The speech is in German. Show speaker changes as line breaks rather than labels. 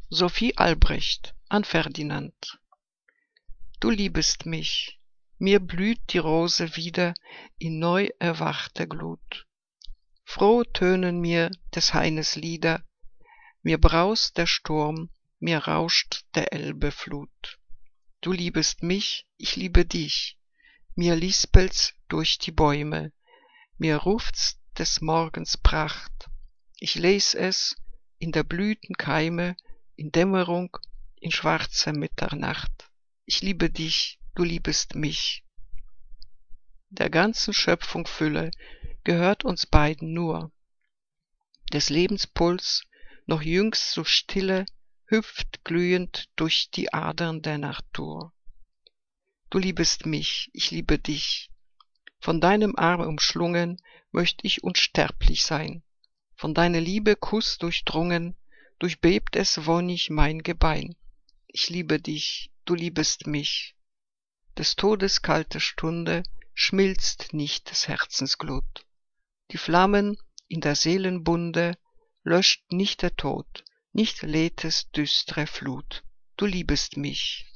Sophie Albrecht an Ferdinand. Du liebest mich, mir blüht die Rose wieder in neu erwachter Glut. Froh tönen mir des Haines Lieder, mir braust der Sturm, mir rauscht der Elbe Flut. Du liebest mich, ich liebe dich, mir lispelt's durch die Bäume, mir ruft's des Morgens Pracht, ich les es in der Blüten Keime, in Dämmerung, in schwarzer Mitternacht. Ich liebe dich, du liebest mich. Der ganzen Schöpfung Fülle gehört uns beiden nur. Des Lebens Puls, noch jüngst so stille, hüpft glühend durch die Adern der Natur. Du liebest mich, ich liebe dich. Von deinem Arm umschlungen möcht ich unsterblich sein. Von deiner Liebe Kuss durchdrungen, durchbebt es wonnig mein Gebein. Ich liebe dich, du liebest mich. Des Todes kalte Stunde schmilzt nicht des Herzens Glut. Die Flammen in der Seelenbunde löscht nicht der Tod, nicht lädt es düstre Flut. Du liebest mich.